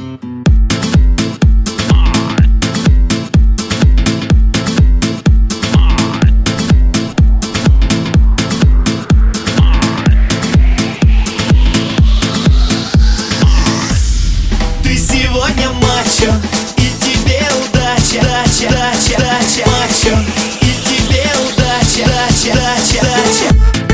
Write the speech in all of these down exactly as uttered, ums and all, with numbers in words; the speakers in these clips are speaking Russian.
Сегодня мачо, и тебе удача, дача, дача, дача, мачо, и тебе удача, дача, дача, дача.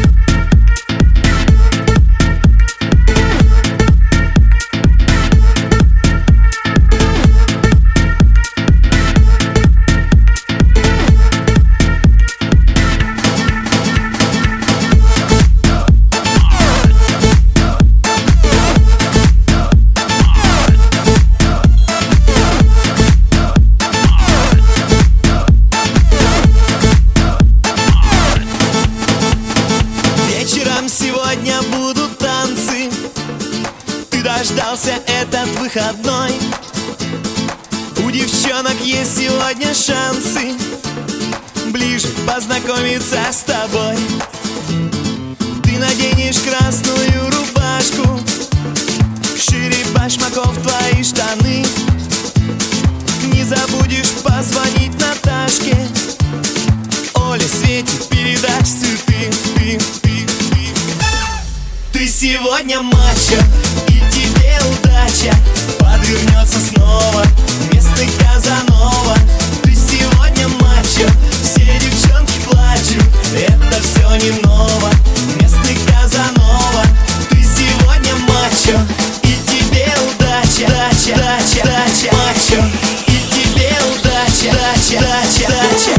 Сегодня будут танцы, ты дождался этот выходной. У девчонок есть сегодня шансы ближе познакомиться с тобой. Ты наденешь красную рубашку, шире башмаков твои штаны. Не забудешь позвонить Наташке, Оле, Свете передашь цветы. Ты, ты, ты. Ты сегодня мачо, и тебе удача подвернется снова местный Казанова. Ты сегодня мачо, все девчонки плачут, это все не ново, местный Казанова. Ты сегодня мачо, и тебе удача, дача, дача, дача, мачо, и тебе удача, дача, дача, дача.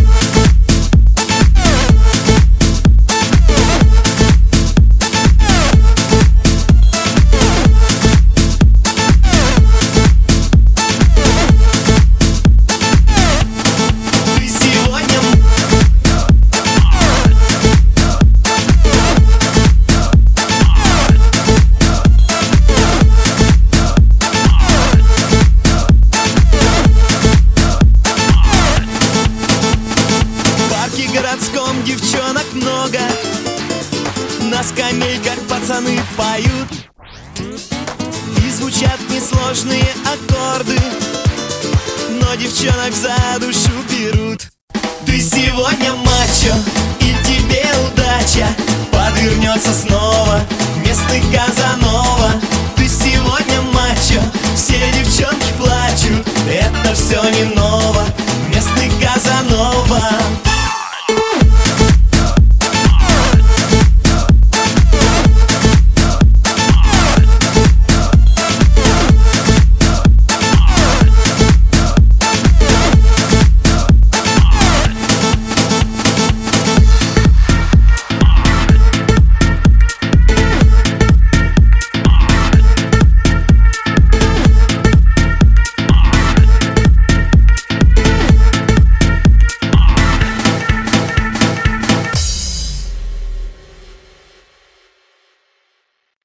Городском девчонок много, на скамейках пацаны поют, и звучат несложные аккорды, но девчонок за душу берут. Ты сегодня мачо, и тебе удача подвернется снова местный Казанова. Ты сегодня мачо, все девчонки